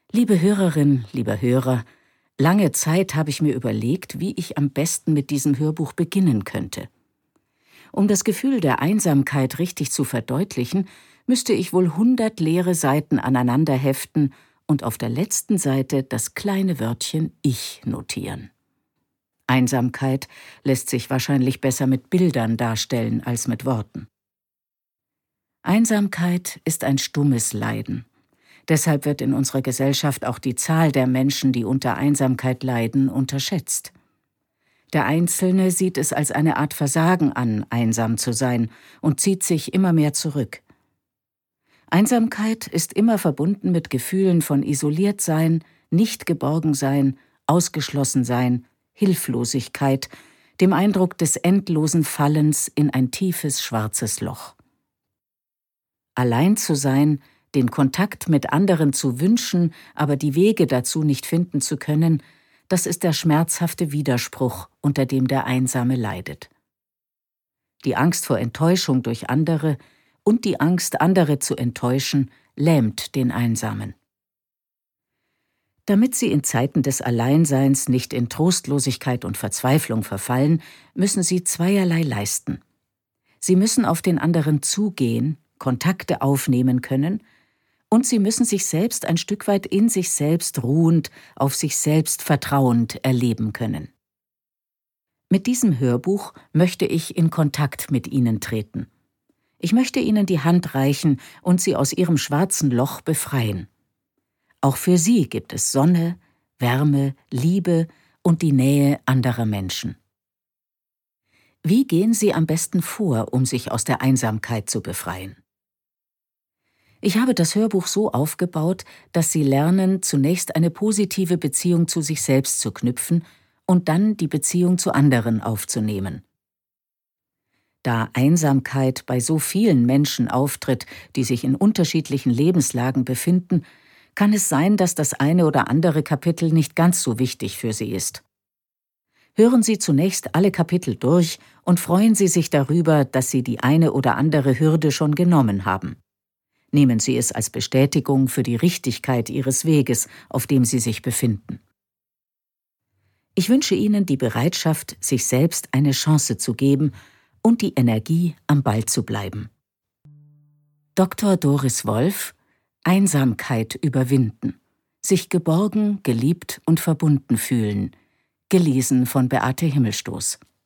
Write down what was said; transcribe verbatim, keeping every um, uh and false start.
Liebe Hörerin, lieber Hörer, lange Zeit habe ich mir überlegt, wie ich am besten mit diesem Hörbuch beginnen könnte. Um das Gefühl der Einsamkeit richtig zu verdeutlichen, müsste ich wohl hundert leere Seiten aneinander heften und auf der letzten Seite das kleine Wörtchen Ich notieren. Einsamkeit lässt sich wahrscheinlich besser mit Bildern darstellen als mit Worten. Einsamkeit ist ein stummes Leiden. Deshalb wird in unserer Gesellschaft auch die Zahl der Menschen, die unter Einsamkeit leiden, unterschätzt. Der Einzelne sieht es als eine Art Versagen an, einsam zu sein, und zieht sich immer mehr zurück. Einsamkeit ist immer verbunden mit Gefühlen von Isoliertsein, Nicht-Geborgensein, Ausgeschlossensein, Hilflosigkeit, dem Eindruck des endlosen Fallens in ein tiefes, schwarzes Loch. Allein zu sein, den Kontakt mit anderen zu wünschen, aber die Wege dazu nicht finden zu können, das ist der schmerzhafte Widerspruch, unter dem der Einsame leidet. Die Angst vor Enttäuschung durch andere und die Angst, andere zu enttäuschen, lähmt den Einsamen. Damit sie in Zeiten des Alleinseins nicht in Trostlosigkeit und Verzweiflung verfallen, müssen sie zweierlei leisten. Sie müssen auf den anderen zugehen, Kontakte aufnehmen können, und sie müssen sich selbst ein Stück weit in sich selbst ruhend, auf sich selbst vertrauend erleben können. Mit diesem Hörbuch möchte ich in Kontakt mit Ihnen treten. Ich möchte Ihnen die Hand reichen und Sie aus Ihrem schwarzen Loch befreien. Auch für Sie gibt es Sonne, Wärme, Liebe und die Nähe anderer Menschen. Wie gehen Sie am besten vor, um sich aus der Einsamkeit zu befreien? Ich habe das Hörbuch so aufgebaut, dass Sie lernen, zunächst eine positive Beziehung zu sich selbst zu knüpfen und dann die Beziehung zu anderen aufzunehmen. Da Einsamkeit bei so vielen Menschen auftritt, die sich in unterschiedlichen Lebenslagen befinden, kann es sein, dass das eine oder andere Kapitel nicht ganz so wichtig für Sie ist. Hören Sie zunächst alle Kapitel durch und freuen Sie sich darüber, dass Sie die eine oder andere Hürde schon genommen haben. Nehmen Sie es als Bestätigung für die Richtigkeit Ihres Weges, auf dem Sie sich befinden. Ich wünsche Ihnen die Bereitschaft, sich selbst eine Chance zu geben und die Energie, am Ball zu bleiben. Doktor Doris Wolf: Einsamkeit überwinden. Sich geborgen, geliebt und verbunden fühlen. Gelesen von Beate Himmelstoß.